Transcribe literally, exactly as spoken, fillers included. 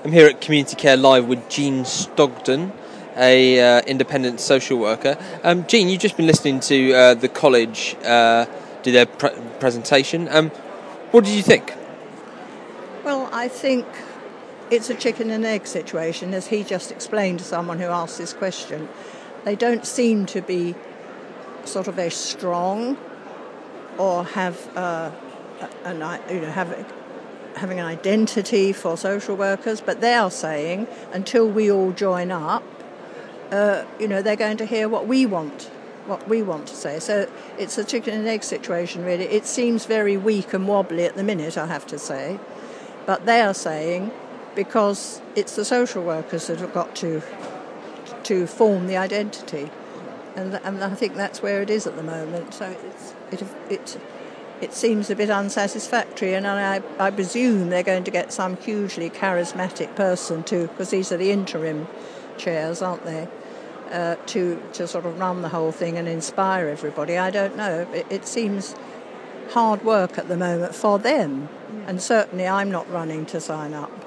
I'm here at Community Care Live with Jean Stogden, a uh, independent social worker. Um, Jean, you've just been listening to uh, the college uh, do their pre- presentation. Um, what did you think? Well, I think it's a chicken and egg situation, as he just explained to someone who asked this question. They don't seem to be sort of very strong or have uh, an, you know, have, having an identity for social workers, but they are saying until we all join up, uh, you know, they're going to hear what we want, what we want to say. So it's a chicken and egg situation, really. It seems very weak and wobbly at the minute, I have to say, but they are saying because it's the social workers that have got to to form the identity, and and I think that's where it is at the moment. So it's it it. It seems a bit unsatisfactory, and I, I presume they're going to get some hugely charismatic person to, because these are the interim chairs, aren't they, uh, to to sort of run the whole thing and inspire everybody. I don't know. It, it seems hard work at the moment for them, and certainly I'm not running to sign up.